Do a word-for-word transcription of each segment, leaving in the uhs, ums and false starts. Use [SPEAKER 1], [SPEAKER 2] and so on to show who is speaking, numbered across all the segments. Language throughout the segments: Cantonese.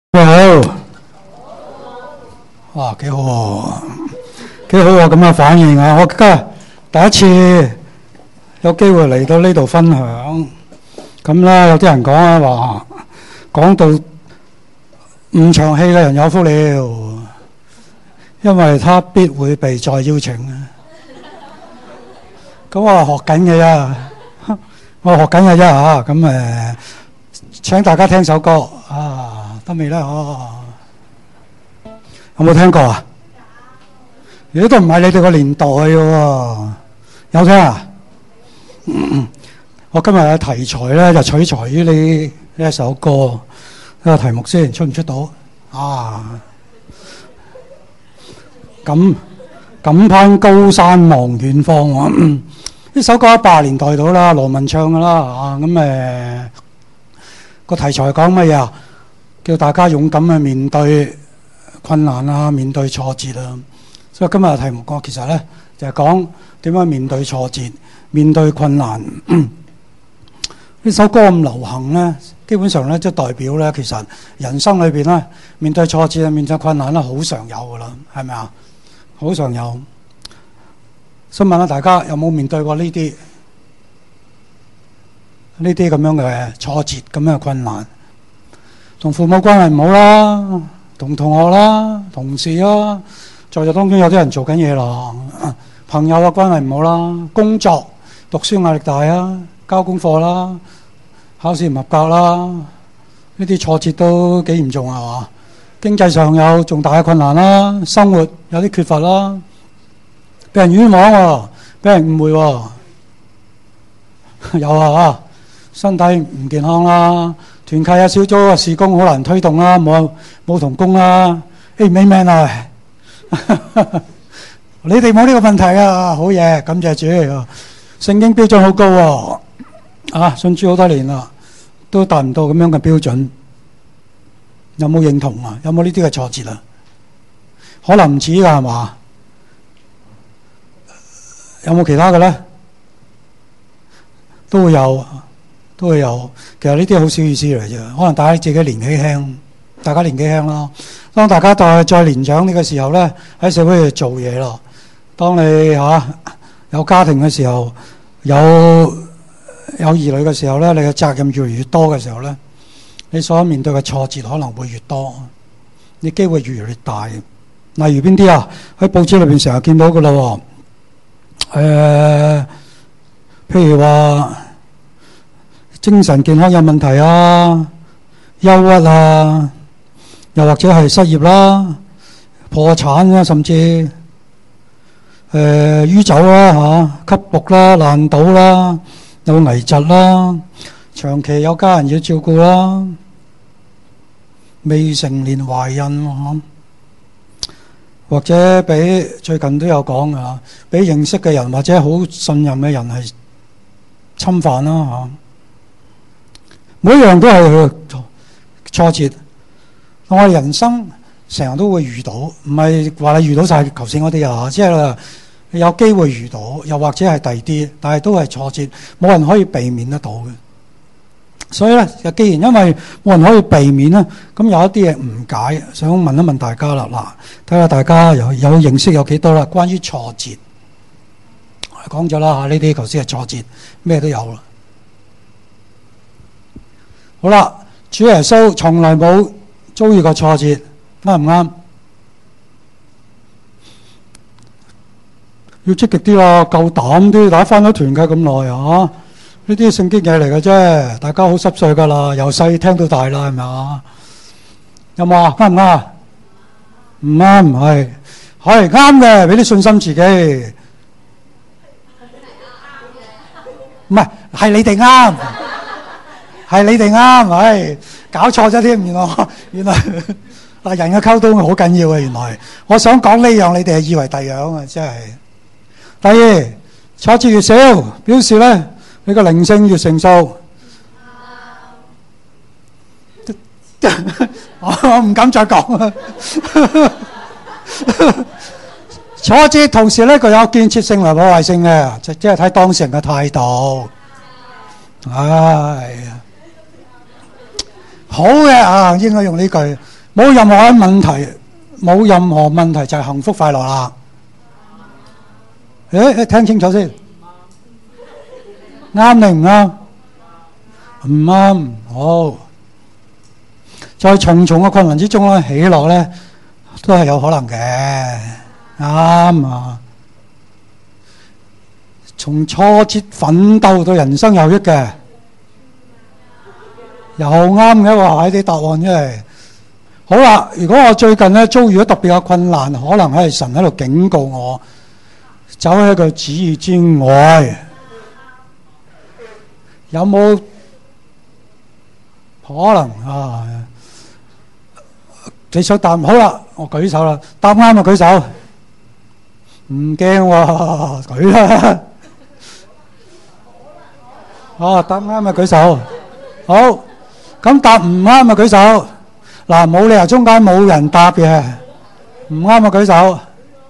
[SPEAKER 1] 你好，哇，幾好喎，幾好喎咁嘅反應啊！我今日第一次有機會嚟到呢度分享，咁啦，有啲人講啊話，講到唔長氣嘅人有福了，因為他必會被再邀請啊！咁我係學緊嘅啫，我學緊嘅啫嚇，咁誒請大家聽首歌啊！得未咧？哦，有冇聽過啊？如果都唔係你哋個年代嘅喎，有聽啊？嗯、我今日嘅題材咧就取材於呢呢一首歌，呢個題目先出唔出到啊？咁錦攀高山望遠方喎，呢、嗯、首歌八十年代到啦，羅文唱㗎啦啊，咁誒個題材講乜嘢啊？叫大家勇敢去面對困難啊，面對挫折啊。所以今日嘅題目講其實咧就係講點樣面對挫折、面對困難。呢首歌咁流行咧，基本上咧即係代表咧，其實人生裏邊咧面對挫折啊、面對困難咧，好常有噶啦，係咪啊？好常有。想問下大家有冇面對過呢啲呢啲咁樣嘅挫折、咁樣嘅困難？同父母關係唔好啦，同同學啦、同事啦，在座當中有啲人做緊嘢啦，朋友嘅關係唔好啦，工作讀書壓力大啊，交功課啦，考試唔合格啦，呢啲挫折都幾嚴重啊嘛。經濟上有重大嘅困難啦，生活有啲缺乏啦，俾人冤枉喎，俾人誤會喎，有啊，身體唔健康啦。團契啊、小組啊、事工好難推動啦，冇冇同工啦。Amen啊！你哋冇呢個問題啊，好嘢，感謝主。聖經標準好高喎，啊，信主好多年啦，都達唔到咁樣嘅標準。有冇認同啊？有冇呢啲嘅挫折啊？可能唔止㗎係嘛？有冇其他嘅咧？都會有。都會有，其實呢啲好小意思嚟啫。可能大家自己年紀輕，大家年紀輕啦。當大家再再年長呢個時候咧，喺社會度做嘢咯。當你嚇、啊、有家庭嘅時候，有有兒女嘅時候咧，你嘅責任越嚟越多嘅時候咧，你所面對嘅挫折可能會越多，你機會越嚟越大。例如邊啲啊？喺報紙裏邊成日見到㗎啦喎。誒，譬如話，精神健康有問題啊，憂鬱啊，又或者係失業啦、破產啦，甚至誒酗酒啦、嚇吸毒啦、爛賭啦、有危疾啦，長期有家人要照顧啦，未成年懷孕嚇，或者俾最近都有講啊，俾認識嘅人或者好信任嘅人係侵犯啦嚇。每一樣都係挫折，我哋人生成日都會遇到，唔係話你遇到晒頭先嗰啲啊，即係有機會遇到，又或者係第二啲，但係都係挫折，冇人可以避免得到嘅。所以咧，既然因為冇人可以避免咧，咁有一啲嘢誤解，想問一問大家啦。嗱，睇下大家有有認識有幾多啦？關於挫折，講咗啦嚇，呢啲頭先係挫折，咩都有啦。好啦，主耶穌從來冇遭遇過挫折，啱唔啱？要積極啲啦，夠膽啲，大家返咗團契咁耐啊！呢啲聖經嘢嚟嘅啫，大家好濕碎噶啦，由細聽到大啦，係咪啊？有冇啊？啱唔啱？唔啱，唔係，係啱嘅，俾啲信心自己。唔係，係你哋啱。係你哋啱，唉，搞錯咗添，原來原來嗱人嘅溝通好緊要嘅，原來我想講呢樣，你哋係以為第樣啊，真係。第二，挫折越少，表示咧你個靈性越成熟。我唔敢再講啦。挫折同時咧，佢有建設性同破壞性嘅，即係睇當事人嘅態度。唉。好嘅啊，應該用呢句冇任何嘅問題，冇任何問題就係幸福快樂啦。誒誒，聽清楚先，啱定唔啱？唔啱。好，在重重嘅困難之中咧，喜樂咧都係有可能嘅。啱啊！從挫折奮鬥到人生有益嘅，又啱嘅喎！喺啲答案真係好啦。如果我最近咧遭遇咗特別嘅困難，可能係神喺度警告我，走喺佢旨意之外，有冇可能啊？你想答好啦，我舉手啦，答啱就舉手，唔驚喎，舉啦。哦，答啱咪舉手。好，咁答唔啱咪舉手。嗱，冇理由中間冇人答嘅，唔啱咪舉手。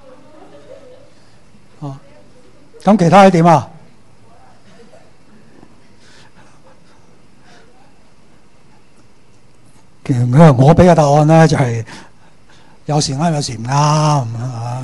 [SPEAKER 1] 哦，咁其他係點啊？其實我俾嘅答案咧就係有時啱，有時唔啱啊。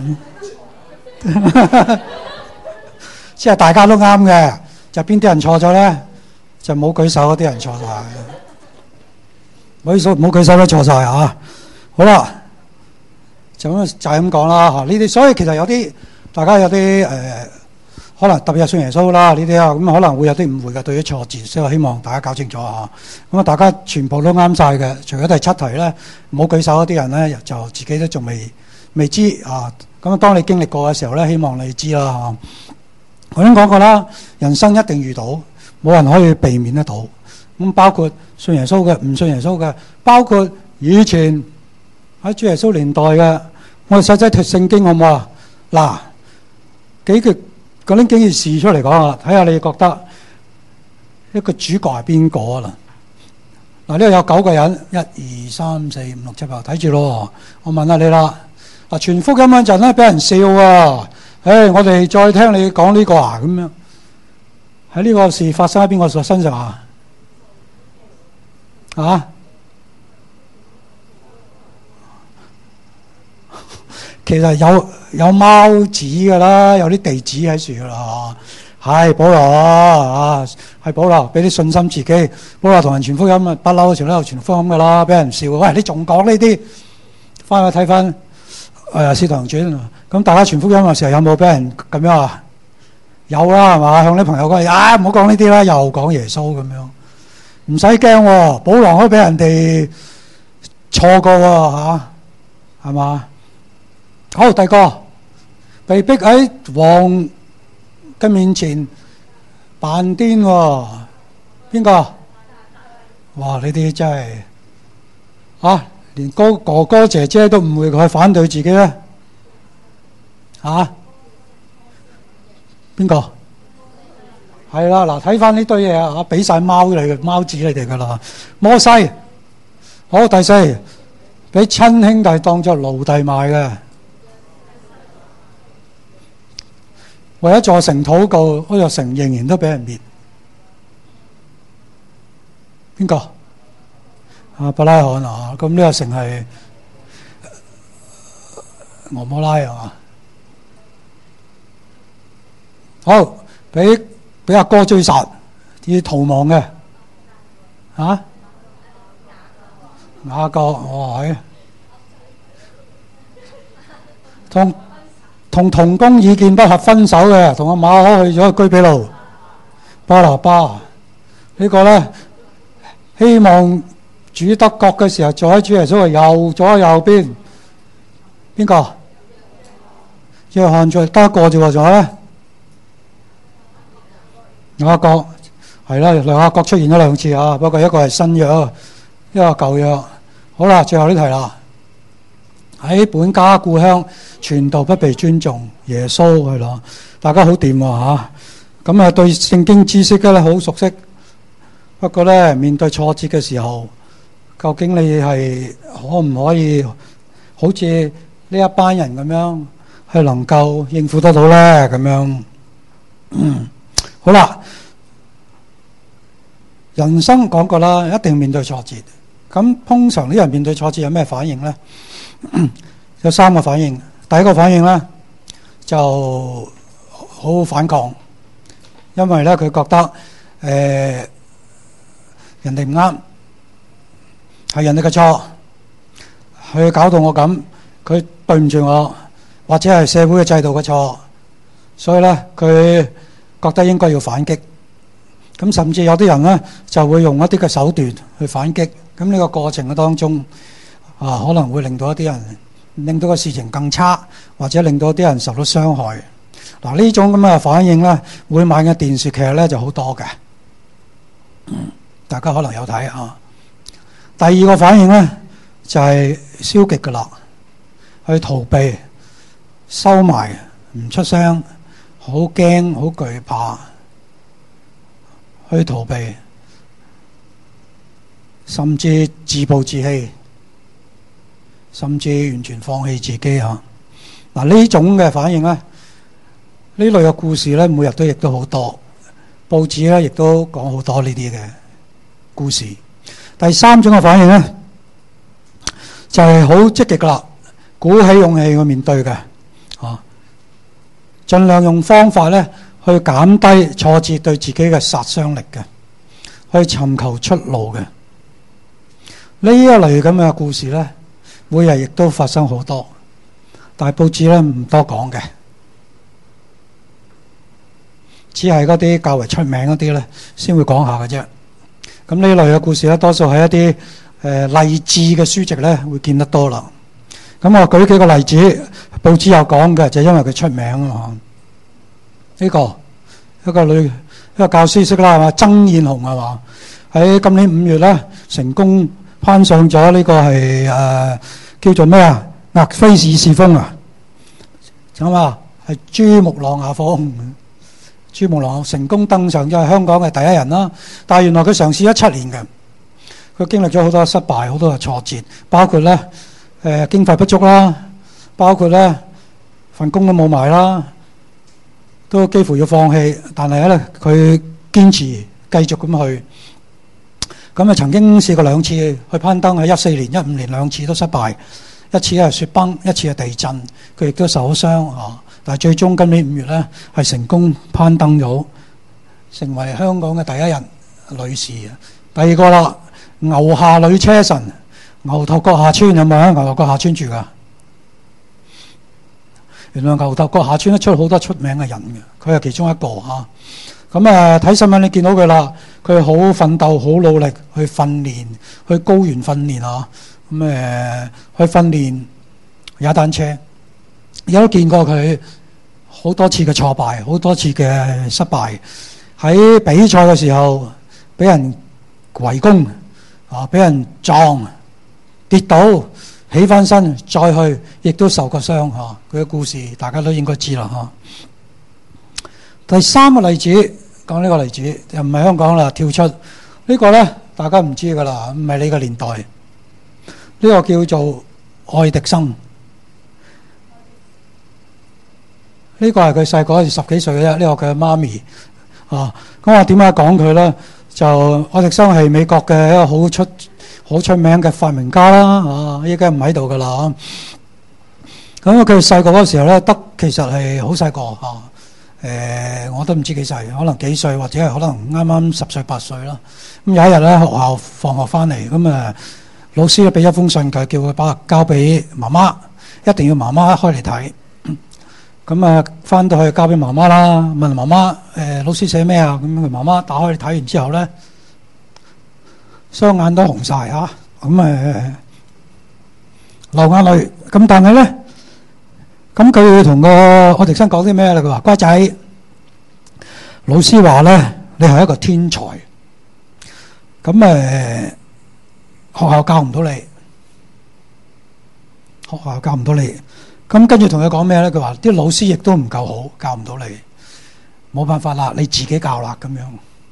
[SPEAKER 1] 即係大家都啱嘅。就邊啲人錯咗咧？就冇舉手嗰啲人錯晒，唔好意思，冇舉手都錯晒啊！好啦，就咁就係咁講啦嚇。呢啲所以其實有啲大家有啲誒、呃，可能特別係信耶穌啦呢啲啊，咁可能會有啲誤會嘅對於錯字，所以我希望大家搞清楚啊。咁啊，大家全部都啱晒嘅，除咗第七題咧冇舉手嗰啲人咧，就自己都仲未未知啊。咁啊，當你經歷過嘅時候咧，希望你知啦嚇。我已經講過啦，人生一定遇到，冇人可以避免得到。咁包括信耶穌嘅，唔信耶穌嘅，包括以前喺主耶穌年代嘅，我哋細細睇聖經好唔好啊？嗱，幾句嗰啲幾件事出嚟講啊，睇下你覺得一個主角係邊個啦？嗱，呢度有九個人，一二三四五六七八，睇住咯。我問下你啦，嗱，傳福音嗰陣咧，俾人笑啊！誒、哎，我哋再聽你講呢個啊，咁樣喺呢個事發生喺邊個身上啊？啊？其實有有貓紙噶啦，有啲地址喺樹噶啦，係保羅啊，係保羅，俾啲信心自己。保羅同人傳福音啊，不嬲嘅時候都有傳福音噶啦，俾人笑。喂，你仲講呢啲？翻去睇翻誒《使徒行傳》。咁大家傳福音嘅時候有冇俾人咁樣啊？有啦，係嘛？向啲朋友講，啊，唔好講呢啲啦，又講耶穌咁樣，唔使驚喎。保羅都俾人哋錯過喎，嚇，係嘛？好，第二個被逼喺王嘅面前扮癲喎，邊個？哇！呢啲真係啊，連哥哥哥姐姐都唔會去反對自己咧。啊？邊個？係啦，嗱，睇翻呢堆嘢啊，俾晒貓你嘅貓紙你哋噶啦。摩西，好，第四，俾親兄弟當作奴隸賣嘅，為咗座城禱告，嗰座城仍然都俾人滅。邊個？啊，伯拉罕啊，咁呢個城係俄摩拉係嘛？好，俾俾阿哥追殺，要逃亡嘅，啊？雅各，哇係，同同同工意見不合分手嘅，同阿馬可去咗居比路，巴拿巴，這個、呢個咧希望主得國嘅時候坐喺主耶穌嘅右左右邊，邊個？約翰再得一個啫喎，仲有咧？雅各係啦，兩雅各出現咗兩次啊，不過一個係新約，一個舊約。好啦，最後呢題啦。喺本家故鄉傳道不被尊重，耶穌係咯，大家好掂喎嚇。咁啊，對聖經知識咧好熟悉，不過咧面對挫折嘅時候，究竟你係可唔可以好似呢一班人咁樣係能夠應付得到咧？咁樣，嗯。好啦，人生講過啦，一定面對挫折， 咁通常啲人面對挫折有咩反應呢？有三個反應。第一個反應呢，就好反抗，因為呢佢覺得誒、呃、人哋唔啱，係人哋嘅錯，佢搞到我咁，佢對唔住我，或者係社會嘅制度嘅錯，所以呢佢覺得應該要反擊。咁甚至有啲人呢就會用一啲嘅手段去反擊。咁呢個過程嘅當中啊，可能會令到一啲人令到個事情更差，或者令到一啲人受到傷害。嗱，呢種咁嘅反應呢，每晚嘅電視劇呢就好多嘅，嗯，大家可能有睇啊。第二個反應呢，就係消極嘅啦，去逃避、收埋、唔出聲，好驚、好懼怕，去逃避，甚至自暴自棄，甚至完全放棄自己嚇。嗱，呢種嘅反應呢，呢類嘅故事呢，每日都亦都好多，報紙呢亦都講好多呢啲嘅故事。第三種嘅反應呢，就係好積極噶啦，鼓起勇氣去面對嘅，啊，盡量用方法呢去減低挫折對自己嘅殺傷力嘅，去尋求出路嘅。呢一類咁嘅故事呢，每日亦都發生好多，但係報紙呢唔多講嘅，只係嗰啲較為出名嗰啲呢先會講下嘅啫。咁呢類嘅故事呢，多數係一啲誒勵志嘅書籍呢會見得多啦。咁我舉幾個例子，報紙有講嘅，就因為佢出名啊嘛。呢個一個女一個教師識啦，係嘛？曾燕紅係嘛？喺今年五月呢，成功攀上咗呢個係誒、呃、叫做咩啊？額菲爾士峰啊，咁啊係珠穆朗瑪峰。珠穆朗成功登上咗係香港嘅第一人啦。但係原來佢嘗試咗七年嘅，佢經歷咗好多失敗，好多嘅挫折，包括咧誒、呃、經費不足啦，包括咧份工都冇埋啦，都幾乎要放棄。但係咧佢堅持繼續咁去。咁啊，曾經試過兩次去攀登，喺一四年、一五年兩次都失敗，一次係雪崩，一次係地震，佢亦都受咗傷啊！但係最終今年五月咧，係成功攀登咗，成為香港嘅第一人女士。第二個啦，牛下女車神，牛頭角下村有冇喺牛頭角下村住噶？原來牛頭角下村都出好多出名嘅人嘅，佢係其中一個嚇。咁啊，睇新聞你見到佢啦，佢好奮鬥，好努力去訓練，去高原訓練啊。咁誒，去訓練踩單車，有都見過佢好多次嘅挫敗，好多次嘅失敗。喺比賽嘅時候，俾人圍攻啊，俾人撞，跌倒，起翻身再去，亦都受過傷嚇。佢嘅故事大家都應該知啦嚇。第三個例子，講呢個例子又唔係香港啦，跳出呢個呢，大家唔知噶啦，唔係你個年代。呢個叫做愛迪生，呢個係佢細個十幾歲嘅啫。呢個佢嘅媽咪啊。咁我點解講佢呢？就愛迪生係美國嘅一個好出好出名嘅發明家啦。啊，依家唔喺度噶啦。咁佢細個嗰時候呢，得其實係好細個啊。誒、呃，我都唔知幾細，可能幾歲或者係可能啱啱十歲八歲啦。咁有一日咧，學校放學翻嚟，咁誒老師咧俾一封信佢，叫佢把交俾媽媽，一定要媽媽開嚟睇。咁啊，翻到去交俾媽媽啦，問媽媽誒、呃、老師寫咩啊？咁佢媽媽打開嚟睇完之後咧，雙眼都紅晒嚇，咁誒、呃、流眼淚。咁但係咧。咁佢同個愛迪生講啲咩咧？佢話：乖仔，老師話咧，你係一個天才。咁誒，學校教唔到你，學校教唔到你。咁跟住同佢講咩咧？佢話啲老師亦都唔夠好，教唔到你，冇辦法啦，你自己教啦咁樣。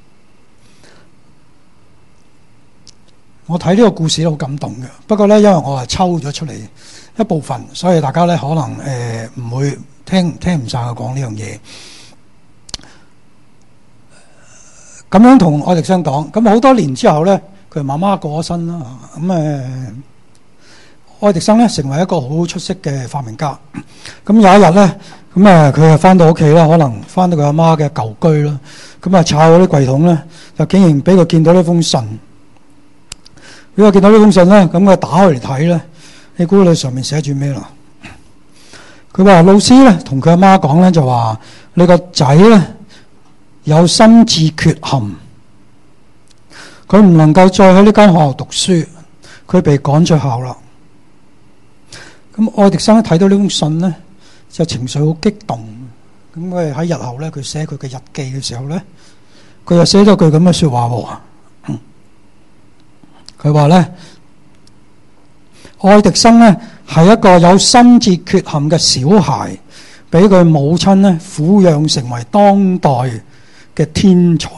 [SPEAKER 1] 我睇呢個故事都好感動嘅，不過咧，因為我係抽咗出嚟一部分，所以大家咧可能誒唔會聽聽唔晒我講呢樣嘢。咁樣同愛迪生講，咁好多年之後咧， 佢媽媽過咗身啦。咁誒，愛迪生咧成為一個好出色嘅發明家。咁有一日咧，咁誒佢就翻到屋企啦，可能翻到佢阿媽嘅舊居啦。咁啊，抄嗰啲櫃桶咧，就竟然俾佢見到呢封信。俾佢見到呢封信咧，咁佢打開嚟睇咧，你估你上面寫住咩啦？佢話老師咧同佢阿媽講咧，就話你個仔咧有心智缺陷，佢唔能夠再喺呢間學校讀書，佢被趕出校啦。咁愛迪生睇到呢封信咧，就情緒好激動。咁佢喺日後咧，佢寫佢嘅日記嘅時候咧，佢又寫咗句咁嘅說話喎。佢話咧，愛迪生咧係一個有心智缺陷嘅小孩，俾佢母親咧撫養成為當代嘅天才。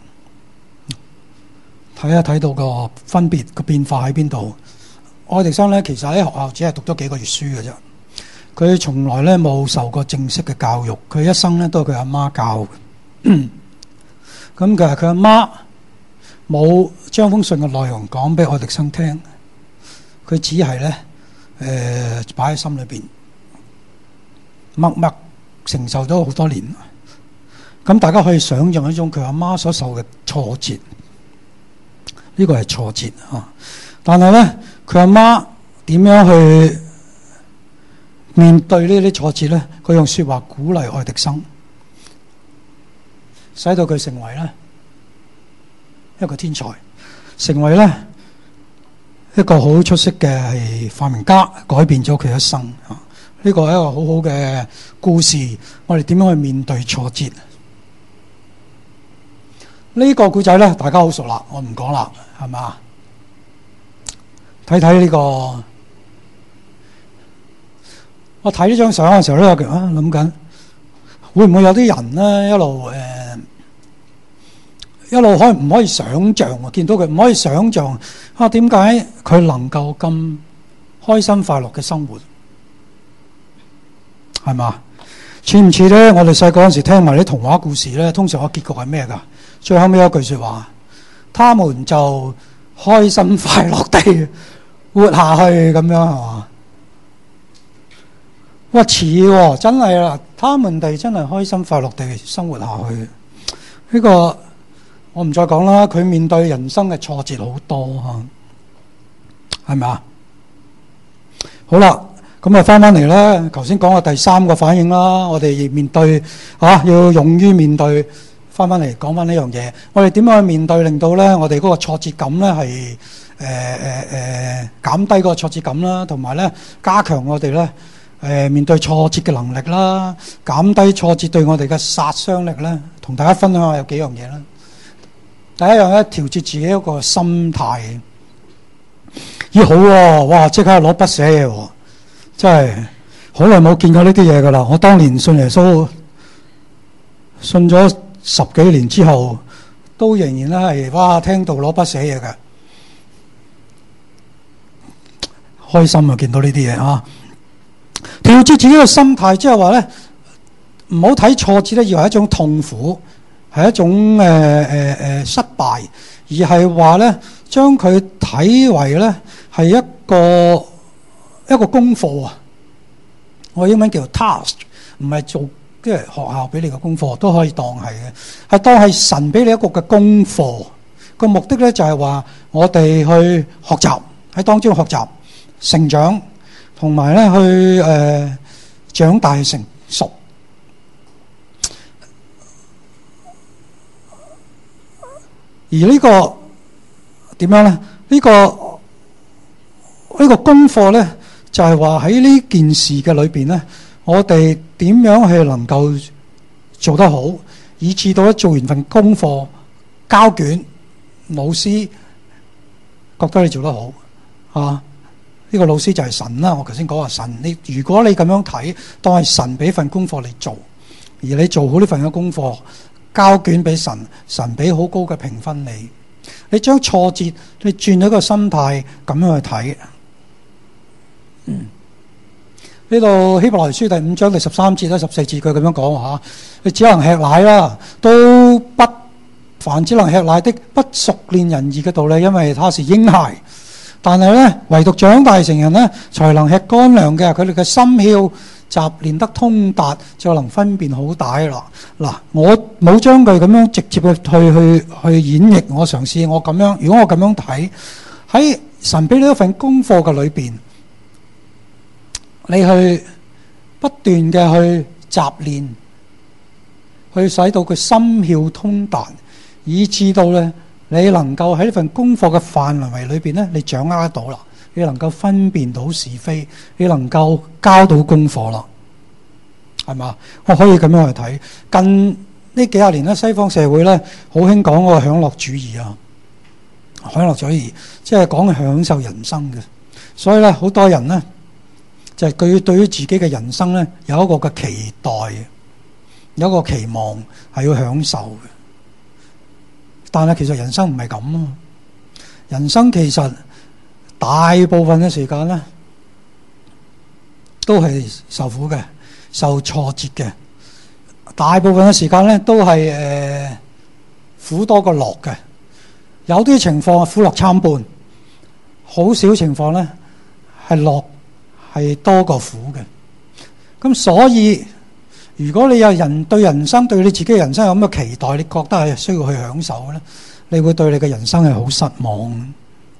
[SPEAKER 1] 睇下睇到個分別個變化喺邊度？愛迪生咧其實喺學校只係讀咗幾個月書嘅啫，佢從來咧冇受過正式嘅教育，佢一生咧都係佢阿媽教嘅。咁其實佢阿媽冇將封信嘅內容講俾愛迪生聽，佢只係咧誒擺喺心裏邊，默默承受咗好多年。咁大家可以想象一種佢阿媽所受嘅挫折，呢個係挫折啊！但係咧，佢阿媽點樣去面對呢啲挫折咧？佢用說話鼓勵愛迪生，使到佢成為咧一個天才，成為咧一個好出色嘅係發明家，改變咗佢一生啊！呢個係一個好好嘅故事，我哋點樣去面對挫折？呢個故仔咧，大家好熟啦，我唔講啦，係嘛？睇睇呢個，我睇呢張相嘅時候咧，啊諗緊會唔會有啲人咧一路誒、呃、一路可唔可以想像啊？見到佢唔可以想像啊，點解佢能夠咁開心快樂嘅生活？係嘛？似唔似咧？我哋細個嗰陣時聽埋啲童話故事咧，通常個結局係咩㗎？最後尾一句説話，他們就開心快樂地活下去咁樣係嘛？哇似喎，真係啦！他們哋真係開心快樂地生活下去。呢、這個我唔再講啦。佢面對人生嘅挫折好多嚇，係咪啊？好啦。咁啊，翻翻嚟啦。頭先講嘅第三個反應啦，我哋面對啊，要勇於面對。翻翻嚟講翻呢樣嘢，我哋點樣去面對，令到咧我哋嗰個挫折感咧係誒誒誒減低嗰個挫折感啦，同埋咧加強我哋咧誒面對挫折嘅能力啦，減低挫折對我哋嘅殺傷力咧。同大家分享下有幾樣嘢啦。第一樣咧，調節自己一個心態。咦好喎，哇！即刻攞筆寫嘢喎。真係好耐冇見過呢啲嘢噶啦！我當年信耶穌，信咗十幾年之後，都仍然咧係哇聽到攞筆寫嘢嘅，開心啊！見到呢啲嘢啊，調節自己嘅心態，即係話咧，唔好睇挫折咧，以為係一種痛苦，係一種誒誒誒失敗，而係話咧將佢睇為咧係一個。一個功課啊，我英文叫做 task， 唔係做即係學校俾你嘅功課，都可以當係嘅，係當係神俾你一個嘅功課。個目的咧就係話我哋去學習，喺當中學習成長，同埋咧去誒、呃、長大成熟。而呢、這個點樣咧？呢、這個呢、這個功課咧？就係話喺呢件事嘅裏邊咧，我哋點樣去能夠做得好，以至到咧做完份功課交卷，老師覺得你做得好啊？呢、這個老師就係神啦。我頭先講話神，你如果你咁樣睇，當係神俾份功課你做，而你做好呢份嘅功課，交卷俾神，神俾好高嘅評分你，你將挫折你轉咗個心態咁樣去睇。嗯，呢度希伯來書第五章第十三節啦、十四節佢咁樣講吓，你只能吃奶啦，都不凡只能吃奶的，不熟練仁義嘅道理，因為他是嬰孩。但係咧，唯獨長大成人咧，才能吃乾糧嘅。佢哋嘅心竅習練得通達，就能分辨好歹啦。嗱，我冇將佢咁樣直接去去去演繹，我嘗試我咁樣。如果我咁樣睇，喺神俾你一份功課嘅裏邊，你去不斷嘅去習練，去使到佢心竅通達，以至到咧你能夠喺呢份功課嘅範圍裏邊咧，你掌握得到啦，你能夠分辨到是非，你能夠交到功課啦，係嘛？我可以咁樣去睇。近呢幾廿年咧，西方社會咧好興講嗰個享樂主義啊，享樂主義即係講享受人生嘅，所以咧好多人咧就係佢對於自己嘅人生咧有一個嘅期待，有一個期望係要享受嘅。但係其實人生唔係咁啊！人生其實大部分嘅時間咧，都係受苦嘅、受挫折嘅。大部分嘅時間咧，都係誒、呃、苦多過樂嘅。有啲情況苦樂參半，好少情況咧係樂係多過苦嘅。咁所以，如果你有人對人生對你自己嘅人生有咁嘅期待，你覺得係需要去享受嘅咧，你會對你嘅人生係好失望，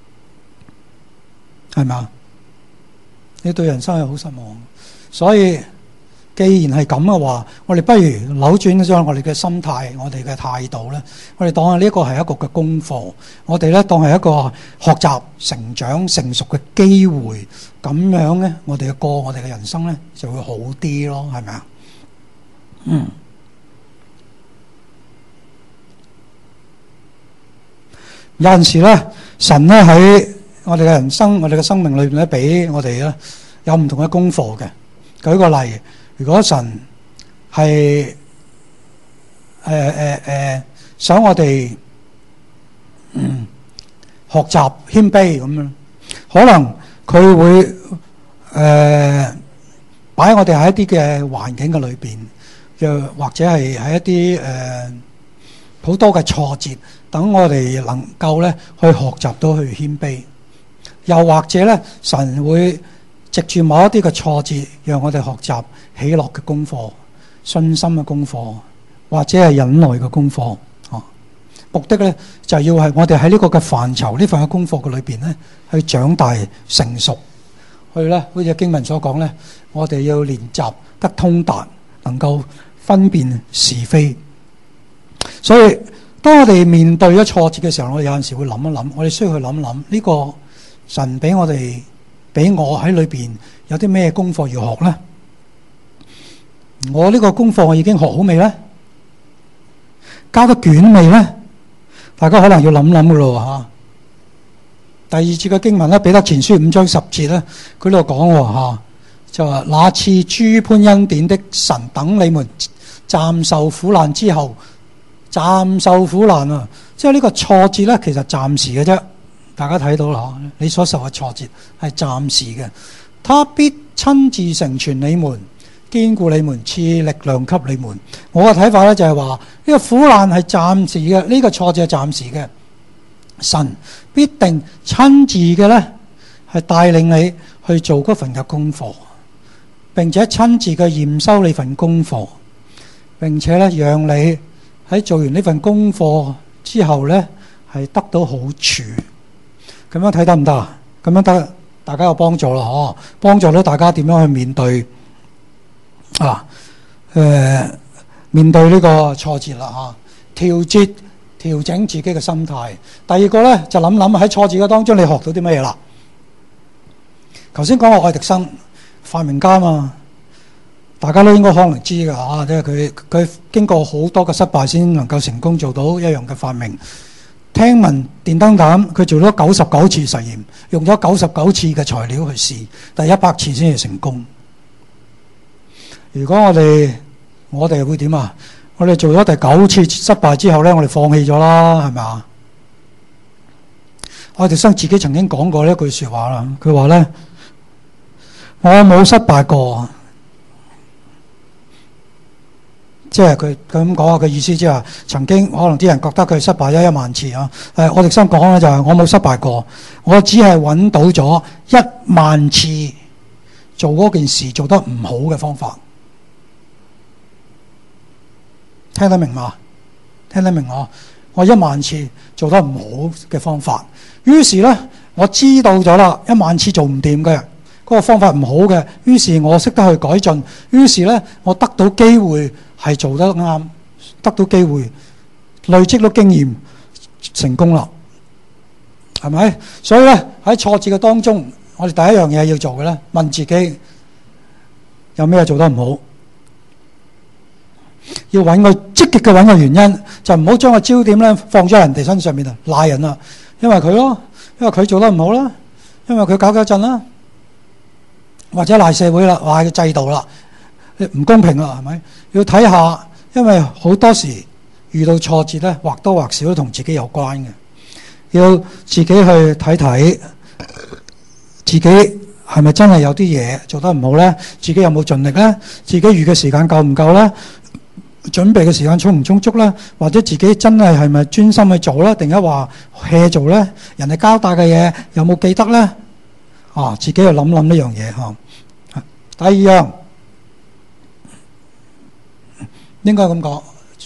[SPEAKER 1] 係咪啊？你對人生係好失望，所以既然係咁嘅話，我哋不如扭轉咗我哋嘅心態，我哋嘅態度咧，我哋當下呢一個係一個嘅功課，我哋咧當係一個學習、成長、成熟嘅機會，咁樣咧，我哋嘅過我哋嘅人生咧就會好啲咯，係咪啊？嗯，有陣時咧，神咧喺我哋嘅人生、我哋嘅生命裏邊咧，俾我哋咧有唔同嘅功課嘅。舉個例，如果神係誒誒誒想我哋嗯學習謙卑咁樣，可能佢會誒擺我哋喺一啲嘅環境嘅裏邊。又或者係喺一啲誒好多嘅挫折，等我哋能夠咧去學習到去謙卑。又或者咧，神會藉住某一啲嘅挫折，讓我哋學習喜樂嘅功課、信心嘅功課，或者係忍耐嘅功課。哦，目的咧就係要係我哋喺呢個嘅範疇、呢份嘅功課嘅裏邊咧，去長大成熟，去咧好似經文所講咧，我哋要練習得通達，能夠分辨是非。所以當我哋面對咗挫折嘅時候，我哋有陣時會諗一諗，我哋需要去諗一諗呢個神俾我哋俾我喺裏邊有啲咩功課要學呢？我呢個功課我已經學好未呢？交得卷未呢？大家可能要諗諗噶咯吓。第二節嘅經文咧，彼得前書五章十節咧，佢呢度講吓。就話那賜諸般恩典的神，等你們暫受苦難之後，暫受苦難啊！即係呢個挫折咧，其實暫時嘅啫。大家睇到啦，你所受嘅挫折係暫時嘅，他必親自成全你們，堅固你們，賜力量給你們。我嘅睇法咧就係話，呢個苦難係暫時嘅，呢個挫折係暫時嘅，神必定親自嘅咧係帶領你去做嗰份嘅功課。並且親自嘅驗收你份功課，並且咧讓你喺做完呢份功課之後咧係得到好處。咁樣睇得唔得啊？咁樣得大家有幫助啦，嗬！幫助到大家點樣去面對啊？誒、呃，面對呢個挫折啦，嚇！調節、調整自己嘅心態。第二個咧就諗諗喺挫折嘅當中，你學到啲乜嘢啦？頭先講過愛迪生。發明家嘛，大家都應該可能知㗎嚇，即係佢佢經過好多嘅失敗先能夠成功做到一樣嘅發明。聽聞電燈膽佢做咗九十九次實驗，用咗九十九次嘅材料去試，第一百次先至成功。如果我哋我哋會點啊？我哋做咗第九次失敗之後咧，我哋放棄咗啦，係咪啊？愛迪生自己曾經講過呢一句説話啦，佢話咧。我冇失敗過， 即係佢佢咁講啊，佢意思即係話曾經可能啲人覺得佢失敗咗一萬次啊。誒，我哋想講咧就係我冇失敗過，我只係揾到咗一萬次做嗰件事做得唔好嘅方法。聽得明嘛？聽得明我？我一萬次做得唔好嘅方法，於是咧我知道咗啦，一萬次做唔掂嘅嗰個方法唔好嘅，於是我識得去改進，於是咧我得到機會係做得啱，得到機會累積到經驗，成功啦，係咪？所以咧喺挫折嘅當中，我哋第一樣嘢要做嘅咧，問自己有咩做得唔好。要揾個積極嘅揾個原因，就唔好將個焦點咧放咗喺人哋身上面啊，賴人啦，因為佢咯，因為佢做得唔好啦，因為佢搞搞震啦，或者賴社會啦，賴個制度啦，唔公平啦，係咪？要睇下，因為好多時遇到挫折咧，或多或少都同自己有關嘅，要自己去睇睇自己係咪真係有啲嘢做得唔好咧？自己有冇盡力咧？自己預嘅時間夠唔夠咧？準備嘅時間充唔充足咧？或者自己真係係咪專心去做咧？定係話 hea 做咧？人哋交代嘅嘢有冇記得咧？啊，自己去諗諗呢樣嘢嚇。第二樣應該咁講，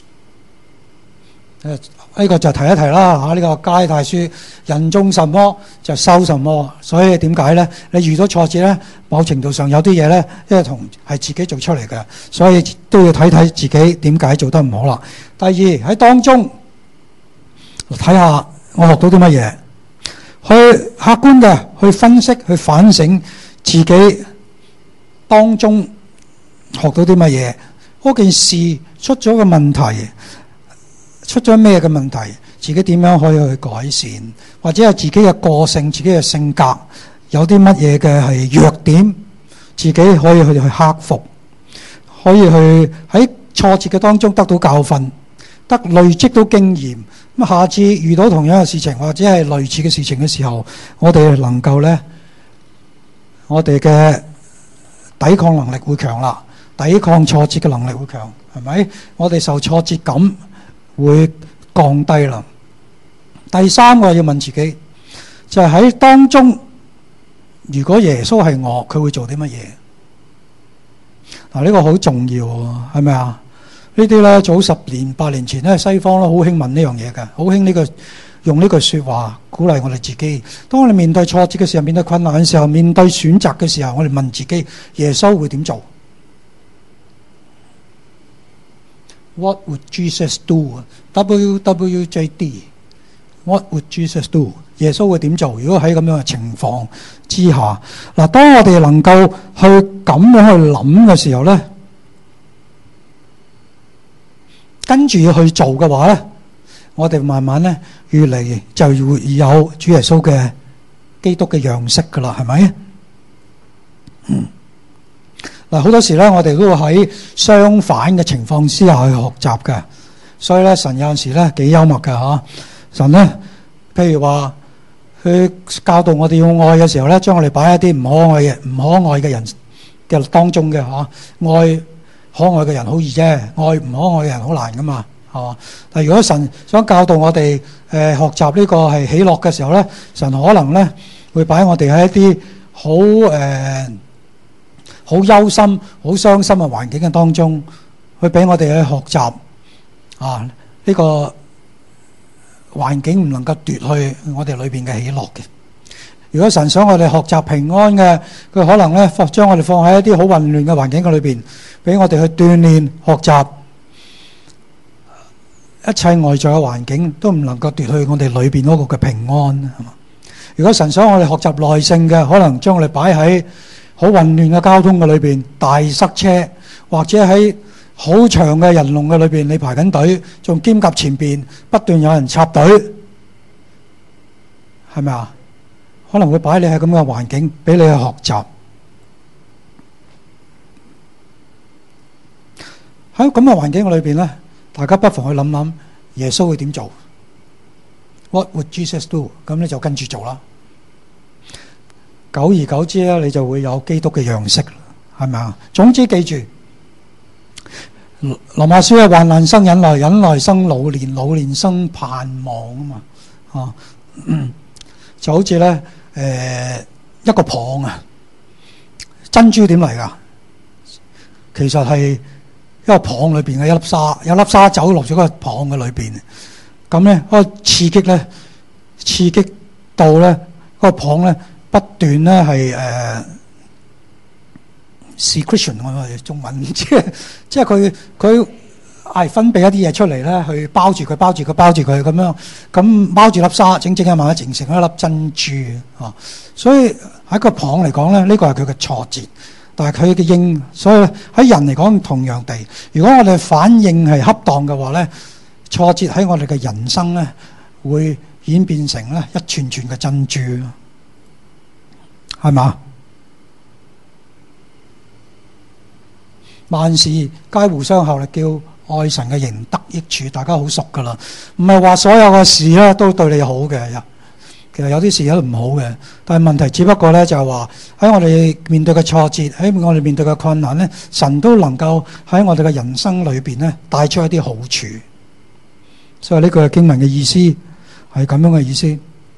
[SPEAKER 1] 誒呢個就提一提啦嚇。呢個加拉太書，人種什麼就收什麼，所以點解咧？你遇到挫折咧，某程度上有啲嘢咧，因為同係自己做出嚟嘅，所以都要睇睇自己點解做得唔好啦。第二喺當中睇下我學到啲乜嘢，去客觀嘅去分析、去反省自己當中學到啲乜嘢，嗰件事出咗個問題。出咗咩嘅問題？自己點樣可以去改善，或者係自己嘅個性、自己嘅性格有啲乜嘢嘅係弱點，自己可以去去克服，可以去喺挫折嘅當中得到教訓，得累積到經驗。咁下次遇到同樣嘅事情或者係類似嘅事情嘅時候，我哋能夠呢，我哋嘅抵抗能力會強啦，抵抗挫折嘅能力會強，係咪？我哋受挫折感會降低啦。第三個要問自己，就係喺當中，如果耶穌係我，佢會做啲乜嘢？嗱，呢個好重要啊，係咪啊？呢啲咧早十年八年前咧，西方咧好興問呢樣嘢嘅，好興呢個用呢句說話鼓勵我哋自己。當我哋面對挫折嘅時候，面對困難嘅時候，面對選擇嘅時候，我哋問自己，耶穌會點做？What would Jesus do? W W J D. What would Jesus do? 耶穌會點做？如果喺咁樣嘅情況之下，嗱，當我哋能夠去咁樣去諗嘅時候咧，跟住要去做嘅話咧，我哋慢慢咧越嚟就會有主耶穌嘅基督嘅樣式噶啦，係咪？嗯。嗱，好多時咧，我哋都會喺相反嘅情況之下去學習嘅，所以咧，神有陣時咧幾幽默嘅嚇。神咧，譬如話，去教導我哋要愛嘅時候咧，將我哋擺喺啲唔可愛嘅、唔可愛嘅人嘅當中嘅嚇。愛可愛嘅人好易啫，愛唔可愛嘅人好難噶嘛，係嘛？但係如果神想教導我哋誒、呃、學習呢個係喜樂嘅時候咧，神可能咧會擺我哋喺一啲好誒好憂心、好傷心嘅環境嘅當中，去俾我哋去學習啊！呢、這個環境唔能夠奪去我哋裏邊嘅喜樂嘅。如果神想我哋學習平安嘅，佢可能咧將我哋放喺一啲好混亂嘅環境嘅裏邊，俾我哋去鍛鍊學習。一切外在嘅環境都唔能夠奪去我哋裏邊嗰個嘅平安，係嘛？如果神想我哋學習耐性嘅，可能將我哋擺喺好混亂嘅交通嘅裏邊，大塞車，或者喺好長嘅人龍嘅裏邊，你排緊隊，仲兼夾前邊不斷有人插隊，係咪啊？可能會擺你喺咁嘅環境，俾你去學習。喺咁嘅環境嘅裏邊咧，大家不妨去諗諗耶穌會點做。What would Jesus do？ 咁你就跟住做啦。久而久之咧，你就會有基督嘅樣式，係咪啊？總之記住， 羅馬書嘅患難生忍耐，忍耐生老練，老練生盼望啊嘛，啊，嗯、就好似咧，誒、呃、一個蚌啊，珍珠點嚟噶？其實係一個蚌裏邊嘅一粒沙，有粒沙走落咗個蚌嘅裏邊，咁咧嗰個刺激咧，刺激到咧嗰、嗰個蚌咧不斷咧係誒。secretion 我哋中文，即係即係佢佢係分泌一啲嘢出嚟咧，去包住佢，包住佢，包住佢咁樣，咁包住粒沙，整整嘅慢慢整成一粒珍珠啊！所以喺個蚌嚟講咧，呢個係佢嘅挫折，但係佢嘅應，所以喺人嚟講同樣地，如果我哋反應係恰當嘅話咧，挫折喺我哋嘅人生咧會演變成咧一串串嘅珍珠，係嘛？萬事皆互相效力，叫愛神嘅人得益處，大家好熟噶啦。唔係話所有嘅事咧都對你好嘅，其實有啲事都唔好嘅。但係問題只不過咧就係話喺我哋面對嘅挫折，喺我哋面對嘅困難咧，神都能夠喺我哋嘅人生裏邊咧帶出一啲好處。所以呢個係經文嘅意思係咁樣嘅意思。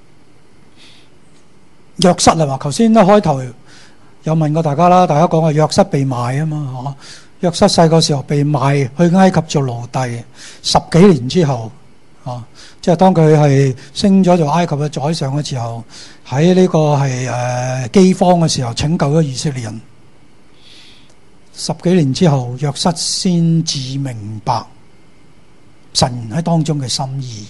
[SPEAKER 1] 約瑟係嘛？頭先一開頭有問過大家啦，大家講話約瑟被賣啊嘛，嗬？約瑟細個時候被賣去埃及做奴隸，十幾年之後，啊，即係當佢係升咗做埃及嘅宰相嘅時候，喺呢個係誒饑荒嘅時候拯救咗以色列人。十幾年之後，約瑟先至明白神喺當中嘅心意，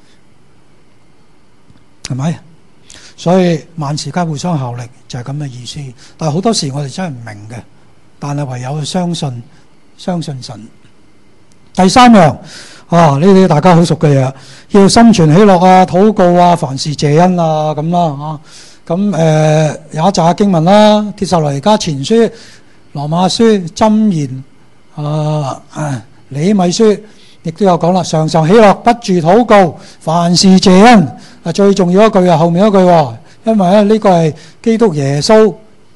[SPEAKER 1] 係咪？所以萬事皆互相效力就係咁嘅意思，但係好多時我哋真係唔明嘅，但係唯有相信相信神。第三樣啊，呢啲大家好熟嘅嘢，要心存喜樂啊、禱告啊、凡事謝恩啊咁啦啊。咁誒、呃、有一紮經文啦，帖撒羅尼迦前書、羅馬書、箴言啊、尼希米書，亦都有講啦，常常喜樂，不住禱告，凡事謝恩。啊，最重要一句啊，後面一句，因為咧呢個係基督耶穌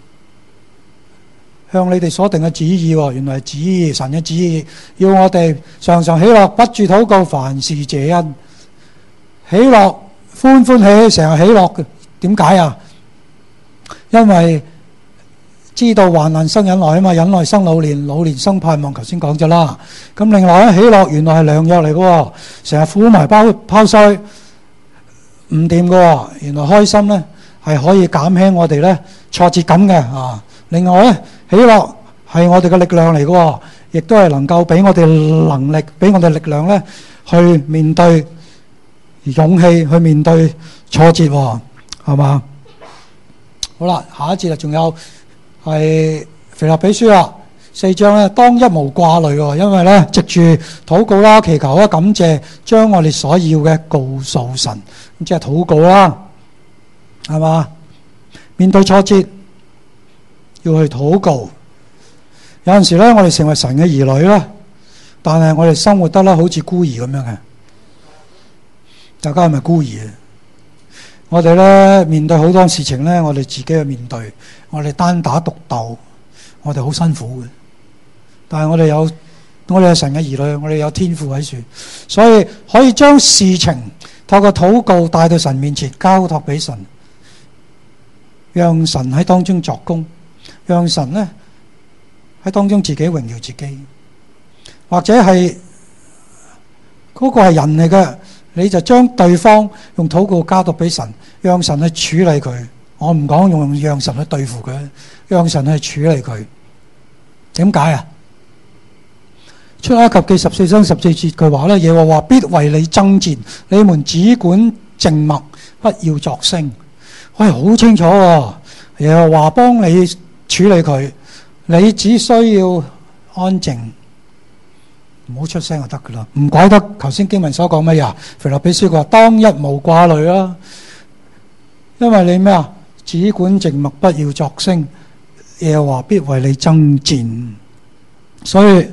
[SPEAKER 1] 向你哋所定嘅旨意，原來係旨意，神嘅旨意，要我哋常常喜樂，不住禱告，凡事謝恩。喜樂，歡歡喜喜，成日喜樂嘅，點解啊？因為知道患難生忍耐啊嘛，忍耐生老練，老練生盼望。頭先講咗啦。咁另外咧，喜樂原來係良藥嚟嘅，成日苦埋包拋腮唔掂嘅。原來開心咧係可以減輕我哋咧挫折感嘅啊。另外咧，喜樂係我哋嘅力量嚟嘅，亦都係能夠俾我哋能力，俾我哋力量咧去面對勇氣，去面對挫折，係嘛？好啦，下一節啊，仲有。係腓立比書啊，四章咧，當一無掛慮喎，因為咧藉住禱告啦、祈求啦、感謝，將我哋所要嘅告訴神，咁即係禱告啦，係嘛？面對挫折要去禱告。有陣時咧，我哋成為神嘅兒女啦，但係我哋生活得啦好似孤兒咁樣嘅。大家係咪孤兒啊？我哋咧面對好多事情咧，我哋自己去面對，我哋單打獨鬥，我哋好辛苦嘅。但係我哋有，我哋係神嘅兒女，我哋有天父喺處，所以可以將事情透過禱告帶到神面前，交託俾神，讓神喺當中作工，讓神咧喺當中自己榮耀自己，或者係嗰個係人嚟嘅。你就將對方用禱告交託俾神，讓神去處理佢。我唔講用讓神去對付佢，讓神去處理佢。點解啊？出埃及記十四章十四節佢話咧，耶和華必為你爭戰，你們只管靜默，不要作聲。喂，好清楚喎！耶和華幫你處理佢，你只需要安靜。唔好出聲就得噶啦，唔怪得頭先經文所講乜嘢？腓立比書話當一無掛慮啦，因為你咩啊？只管靜默，不要作聲，耶和華必為你爭戰，所以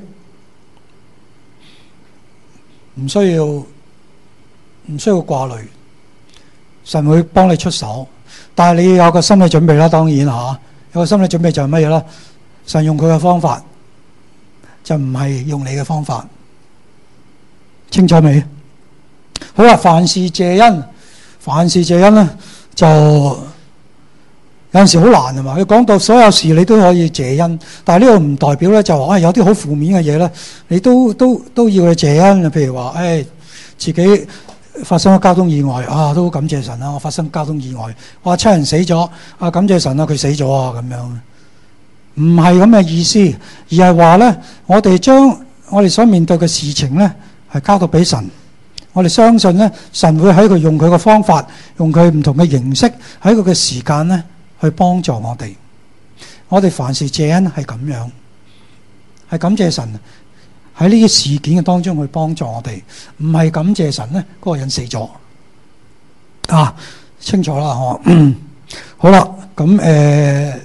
[SPEAKER 1] 唔需要唔需要掛慮，神會幫你出手，但係你要有個心理準備啦。當然吓，有個心理準備就係乜嘢啦？神用佢嘅方法。 就唔係用你嘅方法。清楚未？好啦，凡事謝恩，凡事謝恩咧，就有陣時好難係嘛？佢講到所有事你都可以謝恩，但係呢個唔代表咧就話、哎、有啲好負面嘅嘢咧，你都都都要去謝恩。譬如話，誒、哎、自己發生咗交通意外啊，都感謝神啊！我發生交通意外，哇，親人死咗啊，感謝神啊，佢死咗啊，咁樣唔係咁嘅意思，而係話咧，我哋將我哋所面對嘅事情咧係交到俾神，我哋相信咧神會喺佢用佢嘅方法，用佢唔同嘅形式喺佢嘅時間咧去幫助我哋。我哋凡事謝恩係咁樣，係感謝神喺呢啲事件嘅當中去幫助我哋，唔係感謝神咧嗰個人死咗啊！清楚啦，嗬、嗯。好啦，咁誒、呃，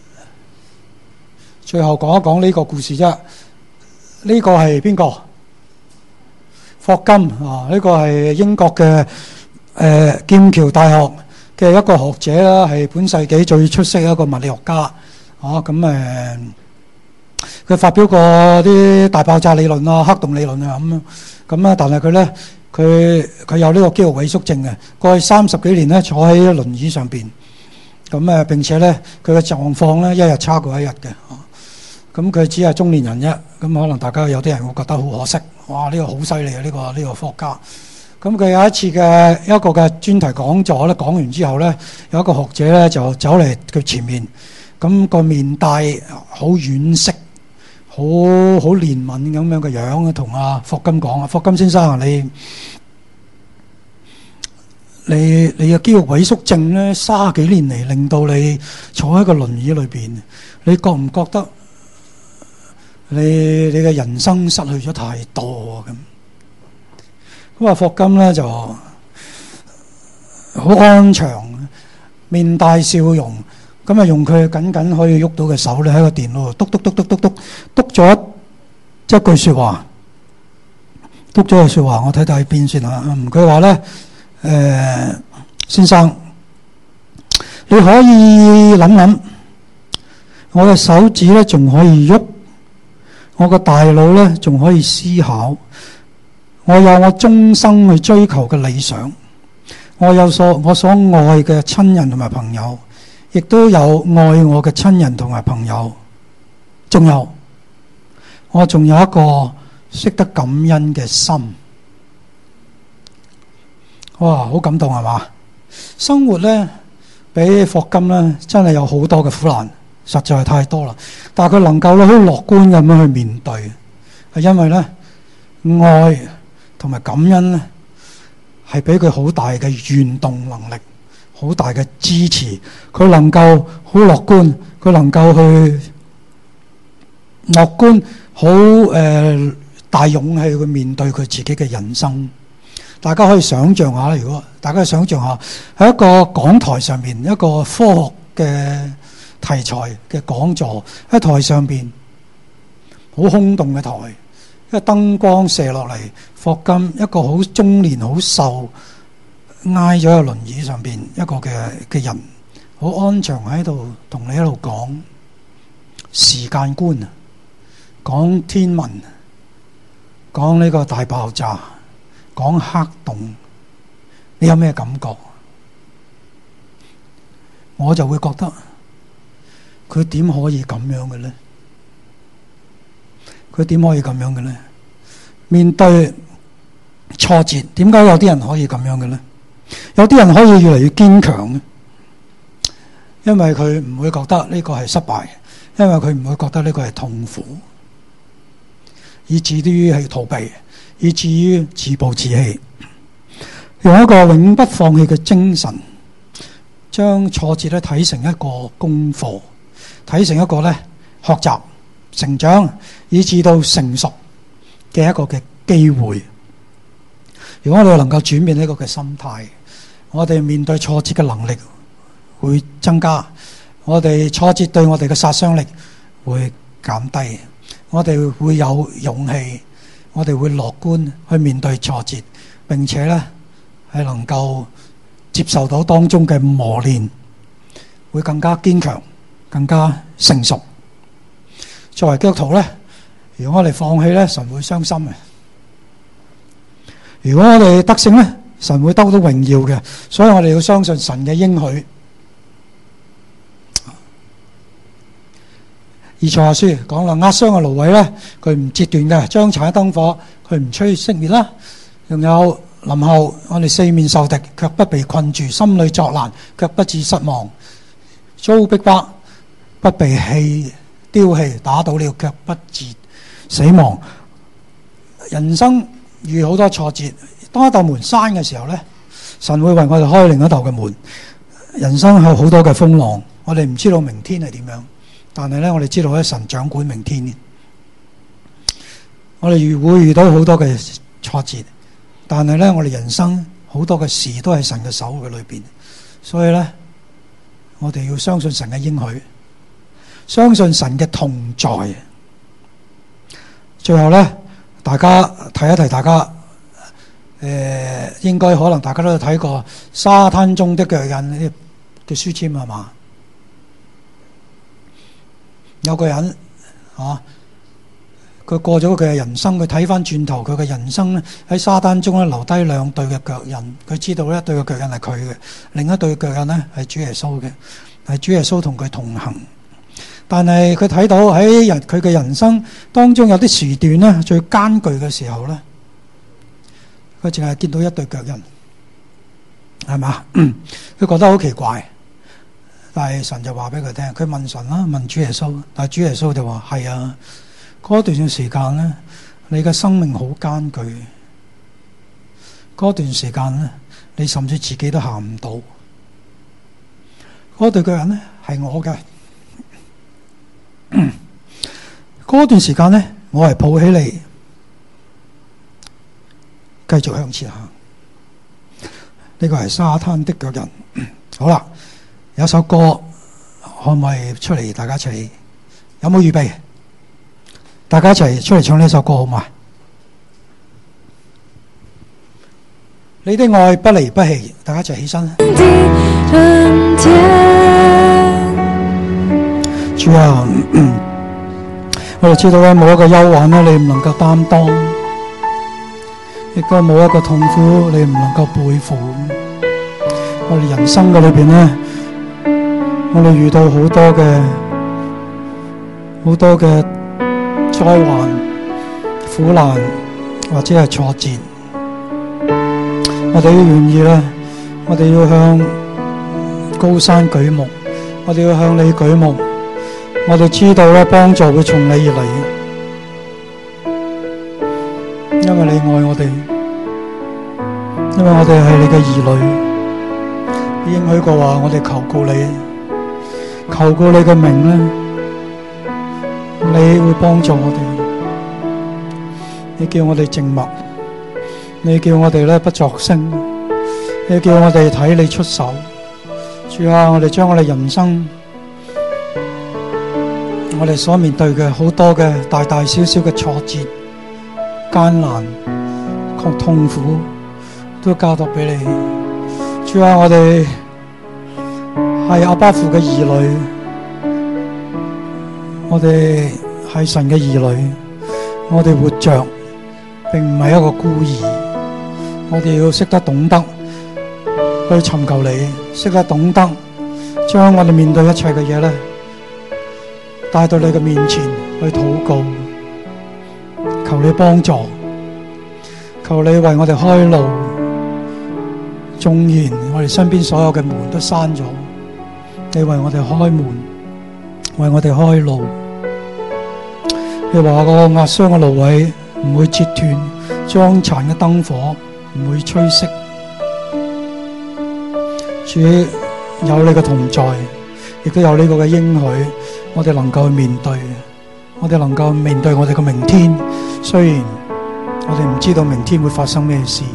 [SPEAKER 1] 最後講一講呢個故事啫。呢、這個係邊個？霍金啊，呢、這個係英國嘅誒、呃、劍橋大學嘅一個學者啦，係本世紀最出色嘅一個物理學家啊。咁誒。呃佢發表過啲大爆炸理論啊、黑洞理論啊咁咁啊，但係佢咧，佢佢有呢個肌肉萎縮症嘅，過去三十幾年咧坐喺輪椅上邊，咁啊並且咧佢嘅狀況咧一日差過一日嘅，咁佢只係中年人啫，咁可能大家有啲人會覺得好可惜，哇！呢個好犀利啊，呢個呢個科學家。咁佢有一次嘅一個嘅專題講座咧，講完之後咧，有一個學者咧就走嚟佢前面，咁個面帶好惋惜。好好憐憫咁樣嘅樣，同阿霍金講啊，霍金先生啊，你你你嘅肌肉萎縮症咧，卅幾年嚟令到你坐喺個輪椅裏邊，你覺唔覺得你你嘅人生失去咗太多咁？咁啊，霍金咧就好安詳，面帶笑容。咁啊，用佢緊緊可以喐到嘅手咧，喺個電腦度篤篤篤篤篤篤篤咗一一句説話，篤咗句説話，我睇睇喺邊先啊。佢話咧，誒先生，你可以諗諗，我嘅手指咧仲可以喐，我個大腦咧仲可以思考，我有我終生去追求嘅理想，我有所我所愛嘅親人同埋朋友。亦都有愛我嘅親人同埋朋友，仲有我仲有一個識得感恩嘅心。哇，好感動係嘛？生活咧比霍金咧真係有好多嘅苦難，實在係太多啦。但係佢能夠咧好樂觀咁樣去面對，係因為咧愛同埋感恩咧係俾佢好大嘅原動能力。好大嘅支持，佢能夠好樂觀，佢能夠去樂觀，好誒、呃、大勇氣去面對佢自己嘅人生。大家可以想象下，如果大家想象下喺一個講台上面，一個科學嘅題材嘅講座喺台上邊，好空洞嘅台，一個燈光射落嚟，霍金一個好中年、好瘦。挨咗喺輪椅上邊一個嘅嘅人，好安詳喺度同你喺度講時間觀，講天文，講呢個大爆炸，講黑洞，你有咩感覺？我就會覺得佢點可以咁樣嘅呢？佢點可以咁樣嘅呢？面對挫折，點解有啲人可以咁樣嘅呢？有啲人可以越嚟越堅強，因為佢唔會覺得呢個係失敗，因為佢唔會覺得呢個係痛苦，以至於係逃避，以至於自暴自棄，用一個永不放棄嘅精神，將挫折咧睇成一個功課，睇成一個咧學習成長，以至到成熟嘅一個嘅機會。如果我哋能夠轉變呢個嘅心態，我哋面對挫折嘅能力會增加，我哋挫折對我哋嘅殺傷力會減低，我哋會有勇氣，我哋會樂觀去面對挫折，並且咧係能夠接受到當中嘅磨練，會更加堅強，更加成熟。作為基督徒咧， 如果我哋放棄咧，神會傷心嘅；如果我哋得勝咧，神會得到榮耀嘅。所以我哋要相信神嘅應許。以賽亞書講啦，壓傷嘅蘆葦咧，佢唔折斷嘅；將殘嘅燈火，佢唔吹熄滅啦。仲有林後，我哋四面受敵，卻不被困住；心裏作難，卻不致失望；遭逼迫，不被棄丟棄；打倒了，卻不致死亡。人生遇好多挫折，當一道門閂嘅時候咧，神會為我哋開另一道嘅門。人生有好多嘅風浪，我哋唔知道明天係點樣。但係咧，我哋知道咧，神掌管明天。我哋會遇到好多嘅挫折，但係咧，我哋人生好多嘅事都係神嘅手嘅裏邊。所以咧，我哋要相信神嘅應許，相信神嘅同在。最後咧，大家提一提大家，誒、呃，應該可能大家都有睇過沙灘中的腳印呢嘅書籤係嘛？有個人啊，佢過咗佢嘅人生，佢睇翻轉頭，佢嘅人生咧喺沙灘中咧留低兩對嘅腳印。佢知道一對嘅腳印係佢嘅，另一對嘅腳印咧係主耶穌嘅，係主耶穌同佢同行。但係佢睇到喺人佢嘅人生當中有啲時段咧最艱巨嘅時候咧，佢淨係見到一對腳印，係嘛？佢覺得好奇怪。但係神就話俾佢聽，佢問神啦，問主耶穌，但係主耶穌就話係啊，嗰段時間咧，你嘅生命好艱巨，嗰段時間咧，你甚至自己都行唔到，嗰對腳印咧係我嘅，嗰段時間咧，我係抱起你，繼續向前行。呢個係沙灘的腳印。好啦。有首歌可唔可以出嚟？大家一齊有冇預備？大家一齊出嚟唱呢首歌好嘛？你的愛不離不棄，大家一齊起身。主啊，我哋知道咧，冇一個憂患咧，你唔能夠擔當；亦都冇一個痛苦，你唔能夠背負。我哋人生嘅裏邊咧。我哋遇到好多嘅好多嘅災患、苦難或者係挫折，我哋要願意咧，我哋要向高山舉目，我哋要向你舉目，我哋知道咧，幫助會從你而嚟，因為你愛我哋，因為我哋係你嘅兒女，你應許過話，我哋求告你。求告你嘅名咧，你會幫助我哋。你叫我哋靜默，你叫我哋咧不作聲，你叫我哋睇你出手。主啊，我哋將我哋人生，我哋所面對嘅好多嘅大大小小嘅挫折、艱難、痛苦，都交託俾你。主啊，我哋係阿爸父嘅兒女，我哋係神嘅兒女，我哋活着並唔係一個孤兒，我哋要識得懂得去尋求你，識得懂得將我哋面對一切嘅嘢咧帶到你嘅面前去禱告，求你幫助，求你為我哋開路。縱然我哋身邊所有嘅門都閂咗，你為我哋開門，為我哋開路。你話個壓傷嘅蘆葦唔會折斷，將殘嘅燈火唔會吹熄。主有你嘅同在，亦都有呢個嘅應許，我哋能夠面對，我哋能夠面對我哋嘅明天。雖然我哋唔知道明天會發生咩事，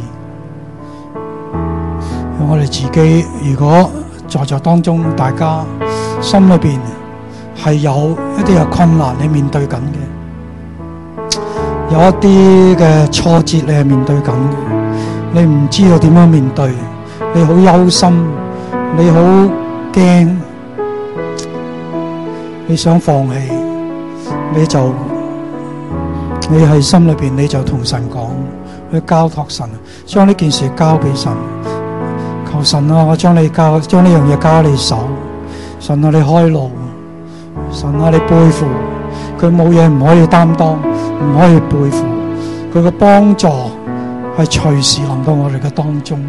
[SPEAKER 1] 我哋自己如果在座當中，大家心裏邊係有一啲嘅困難你面對緊嘅，有一啲嘅挫折你係面對緊嘅，你唔知道點樣面對，你好憂心，你好驚，你想放棄，你就你喺心裏邊你就同神講，去交託神，將呢件事交俾神。求神啊，我將你交，將呢樣嘢交你手。神啊，你開路。神啊，你背負，佢冇嘢唔可以擔當，唔可以背負。佢嘅幫助係隨時臨到我哋嘅當中。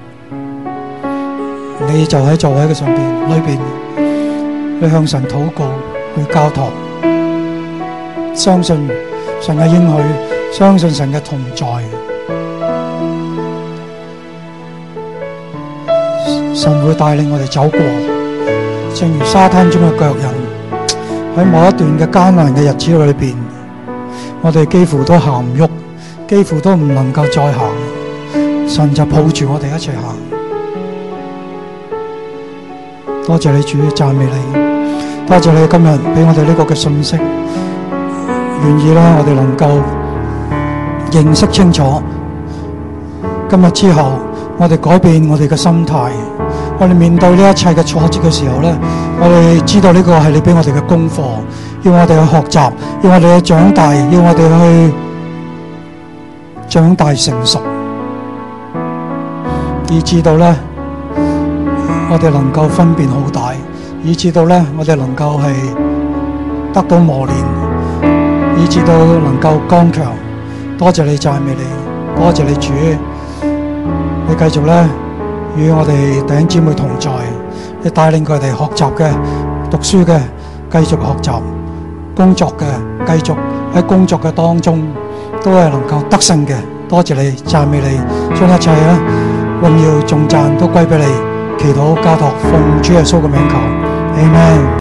[SPEAKER 1] 你就喺座位嘅上邊裏邊，你向神禱告，去交託，相信神嘅應許，相信神嘅同在。神會帶領我哋走過，正如沙灘中嘅腳印，喺某一段嘅艱難嘅日子裏邊，我哋幾乎都行唔喐，幾乎都唔能夠再行，神就抱住我哋一齊行。多謝你主，讚美你，多謝你今日俾我哋呢個嘅信息，願意啦，我哋能夠認識清楚，今日之後我哋改變我哋嘅心態。我哋面對呢一切嘅挫折嘅時候咧，我哋知道呢個係你俾我哋嘅功課，要我哋去學習，要我哋去長大，要我哋去長大成熟，以至到咧我哋能夠分辨好大，以至到咧我哋能夠係得到磨練，以至到能夠剛強。多謝你，讚美你，多謝你主，你繼續咧與我哋弟兄姊妹同在，你帶領佢哋學習嘅、讀書嘅繼續學習，工作嘅繼續喺工作嘅當中都係能夠得勝嘅。多謝你，讚美你，將一切咧榮耀頌讚都歸俾你。祈禱交託奉主耶穌嘅名求，阿們。